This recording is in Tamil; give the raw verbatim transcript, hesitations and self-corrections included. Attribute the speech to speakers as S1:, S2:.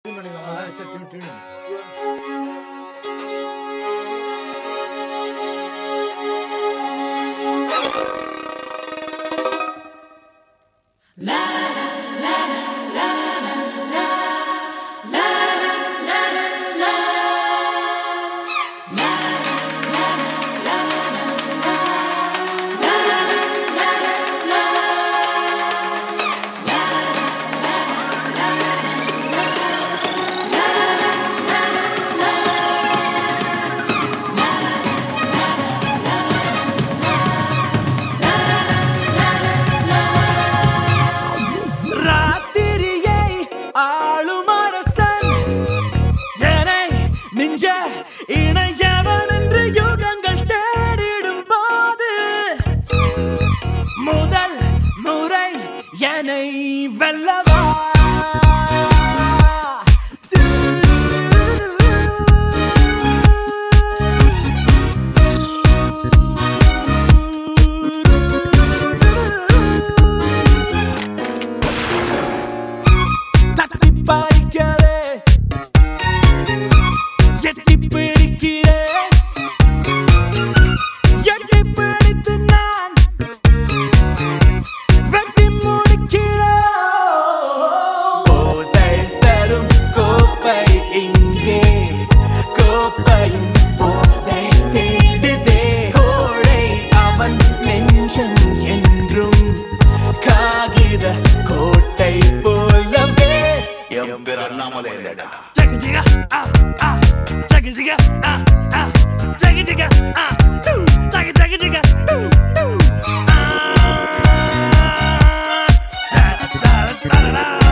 S1: வெல்லவா தட்டி பறிக்கிறே எட்டி பிடிக்கிறே எட்டி பிடித்து நான் வெட்டி முடிக்கிறேன். போதை தரும் கோப்பை இங்கே கோப்பையும் போதை தேடுதே கோழை அவன் நெஞ்சம் என்றும் காகித கோட்டை போலவே
S2: என் பேர் அண்ணாமலை இல்லடா.
S1: ஜக ஜக ஆ ஆ ஜக ஜக ஆ ஆ ஜக ஜக ஆ ஜக ஜக ஜக ஆ da da da da da